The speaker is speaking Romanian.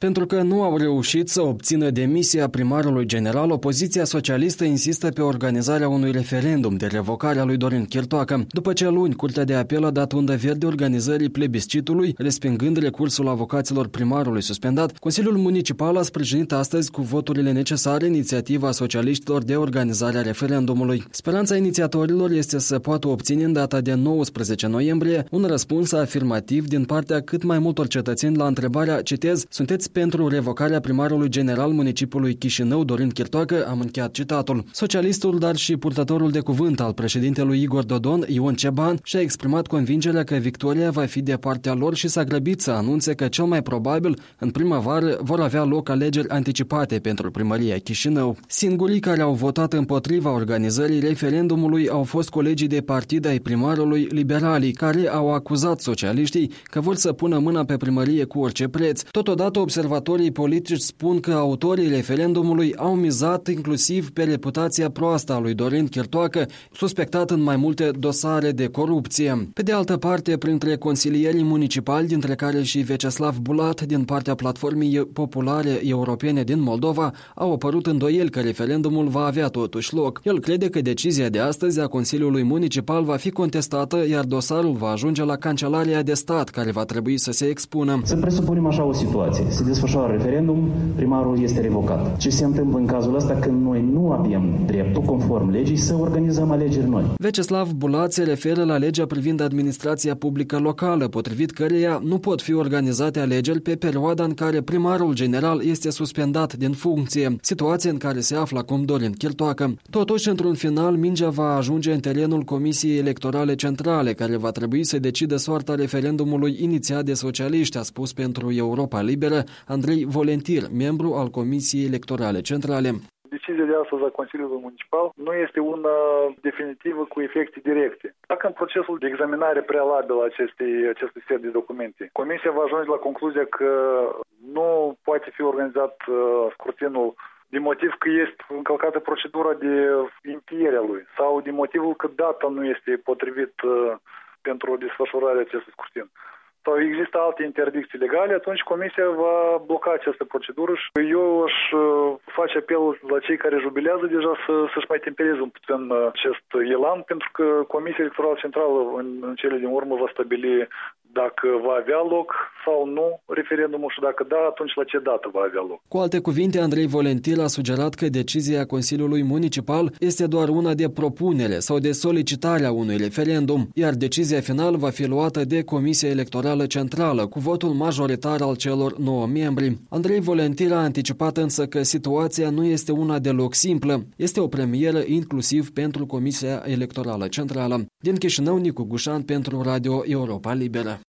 Pentru că nu au reușit să obțină demisia primarului general, opoziția socialistă insistă pe organizarea unui referendum de revocare a lui Dorin Chirtoacă. După ce luni, Curtea de Apel a dat undă verde organizării plebiscitului, respingând recursul avocaților primarului suspendat, Consiliul Municipal a sprijinit astăzi cu voturile necesare inițiativa socialiștilor de organizare a referendumului. Speranța inițiatorilor este să poată obține în data de 19 noiembrie un răspuns afirmativ din partea cât mai multor cetățeni la întrebarea, citez, sunteți pentru revocarea primarului general municipiului Chișinău, Dorin Chirtoacă, am încheiat citatul. Socialistul, dar și purtătorul de cuvânt al președintelui Igor Dodon, Ion Ceban, și-a exprimat convingerea că victoria va fi de partea lor și s-a grăbit să anunțe că cel mai probabil în primăvară vor avea loc alegeri anticipate pentru primăria Chișinău. Singurii care au votat împotriva organizării referendumului au fost colegii de partid ai primarului, liberalii, care au acuzat socialiștii că vor să pună mâna pe primărie cu orice preț. Totodată, observatorii politici spun că autorii referendumului au mizat inclusiv pe reputația proastă a lui Dorin Chirtoacă, suspectat în mai multe dosare de corupție. Pe de altă parte, printre consilierii municipali, dintre care și Veceslav Bulat din partea Platformei Populare Europene din Moldova, au apărut îndoieli că referendumul va avea totuși loc. El crede că decizia de astăzi a Consiliului Municipal va fi contestată, iar dosarul va ajunge la Cancelaria de Stat, care va trebui să se expună. Să presupunem așa o situație. Se desfășoară referendum, primarul este revocat. Ce se întâmplă în cazul ăsta când noi nu avem dreptul, conform legii, să organizăm alegeri noi? Veceslav Bulat se referă la legea privind administrația publică locală, potrivit căreia nu pot fi organizate alegeri pe perioada în care primarul general este suspendat din funcție, situație în care se află acum Dorin Chirtoacă. Totuși, într-un final, mingea va ajunge în terenul Comisiei Electorale Centrale, care va trebui să decidă soarta referendumului inițiat de socialiști, a spus pentru Europa Liberă Andrei Volentir, membru al Comisiei Electorale Centrale. Decizia de astăzi a Consiliului Municipal nu este una definitivă cu efecte directe. Dacă în procesul de examinare prealabil a acestui set de documente, Comisia va ajunge la concluzia că nu poate fi organizat scrutinul din motiv că este încălcată procedura de încheierea lui sau din motivul că data nu este potrivit pentru desfășurarea acestui scrutin, sau există alte interdicții legale, atunci Comisia va bloca această procedură și eu aș face apel la cei care jubilează deja să-și mai tempereze un puțin acest elan, pentru că Comisia Electorală Centrală în cele din urmă va stabili dacă va avea loc sau nu referendumul și dacă da, atunci la ce dată va avea loc. Cu alte cuvinte, Andrei Volentir a sugerat că decizia Consiliului Municipal este doar una de propunere sau de solicitare a unui referendum, iar decizia finală va fi luată de Comisia Electorală Centrală, cu votul majoritar al celor 9 membri. Andrei Volentir a anticipat însă că situația nu este una deloc simplă. Este o premieră inclusiv pentru Comisia Electorală Centrală. Din Chișinău, Nicu Gușan pentru Radio Europa Liberă.